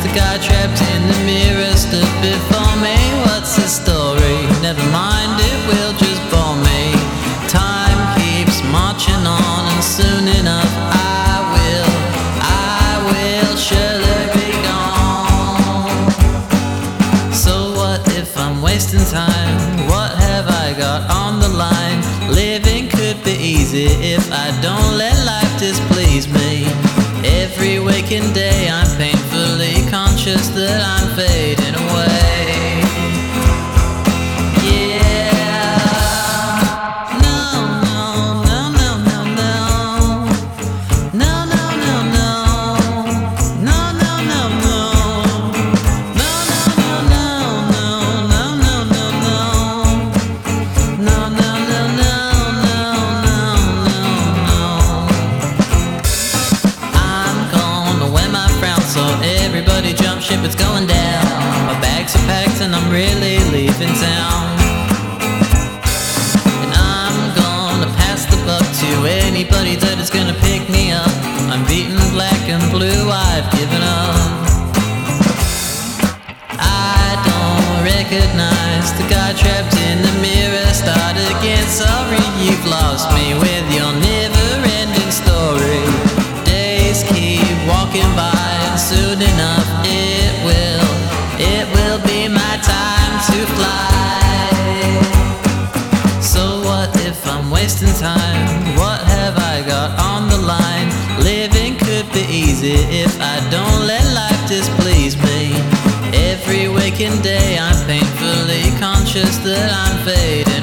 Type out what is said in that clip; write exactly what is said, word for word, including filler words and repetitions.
The guy trapped in the mirror stood before me. What's the story? Never mind, it will just bore me. Time keeps marching on, and soon enough I will, I will surely be gone. So what if I'm wasting time? What have I got on the line? Living could be easy if I don't let life displease me. Every waking day I'm painfully conscious that I'm fading away. Yeah. No, no, no, no, no, no. No, no, no, no. No, no, no, no. No, no, no, no, no, no, no, no. No, no, no, no, no, no, no, no. Wear my frown so everybody jump ship, it's going down. My bags are packed and I'm really leaving town. And I'm gonna pass the buck to anybody that is gonna pick me up. I'm beaten black and blue, I've given up. I don't recognize the guy trapped in the mirror. Start again, sorry you've lost me with your never-ending story. Days keep walking by, and soon enough it will, it will be my time to fly. So what if I'm wasting time? What have I got on the line? Living could be easy if I don't let life displease me. Every waking day I'm painfully conscious that I'm fading